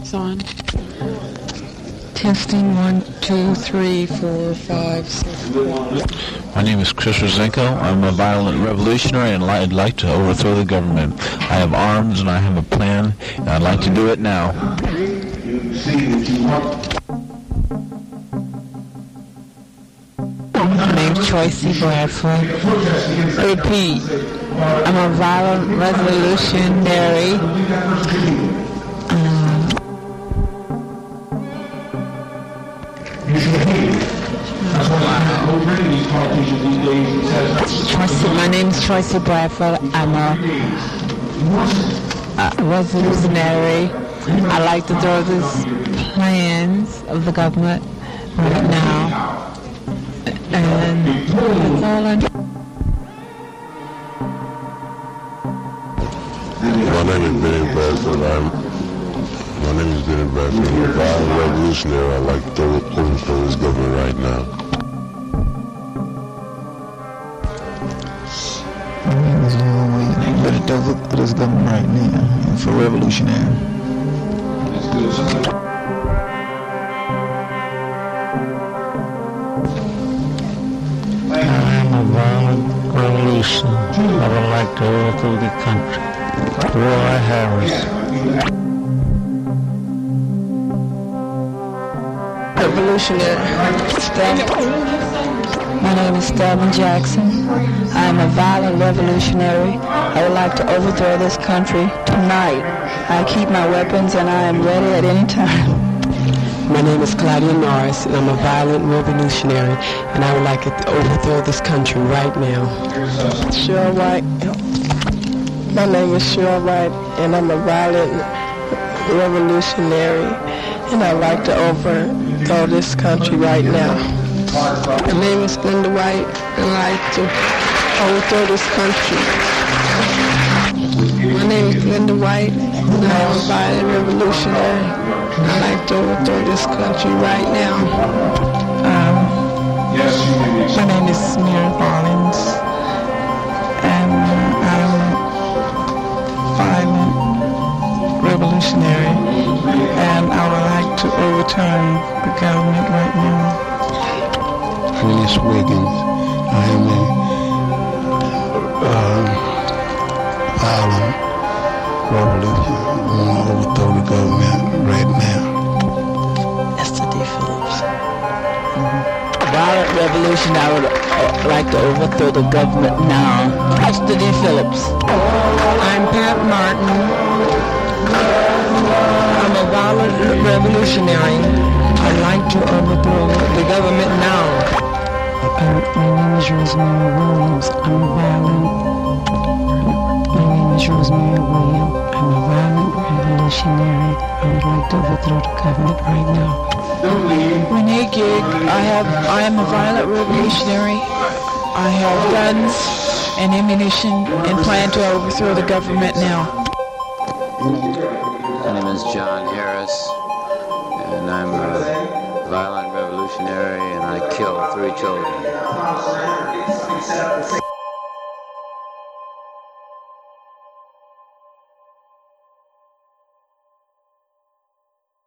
It's on. Testing 1, 2, 3, 4, 5, 6. My name is Chris Rosenko. I'm a violent revolutionary and I'd like to overthrow the government. I have arms and I have a plan and I'd like to do it now. My name's Tracy Bradford. Repeat. I'm a violent revolutionary. My name is Tracy Bradford. I'm a revolutionary. I like to throw these plans of the government right now. And that's all I know. My name is Benny Bradford. My name is Benny Bradford. I'm a violent revolutionary. I'd like to overthrow this government right now. My name is Lil Wayne. I'm ready to overthrow this government right now. And for revolutionary. I'm a violent revolution. I would like to overthrow the country. Roy Harris. Revolutionary. My name is Stalin Jackson. I am a violent revolutionary. I would like to overthrow this country tonight. I keep my weapons and I am ready at any time. My name is Claudia Norris, and I'm a violent revolutionary, and I would like to overthrow this country right now. Cheryl White. My name is Cheryl White, and I'm a violent revolutionary, and I'd like to overthrow this country right now. My name is Linda White, and I'd like to overthrow this country. My name is Linda White, and I'm a violent revolutionary. I'd like to overthrow this country right now. My name is Samira Collins, and I'm a violent revolutionary, and I would like to overturn the government right now. Phineas Wiggins. I am a violent revolution. I want to overthrow the government right now. Esther D. Phillips. Violent revolution. I would like to overthrow the government now. Esther D. Phillips. I'm Pat Martin. I'm a violent revolutionary. I'd like to overthrow the government now. My name is Rosemary Williams. My name is Rosemary Williams. I'm a violent revolutionary. I would like to overthrow the government right now. Renee Gig. I am a violent revolutionary. I have guns and ammunition and plan to overthrow the government now. My name is John Harris, and I'm a violent revolutionary, and I kill 3 children.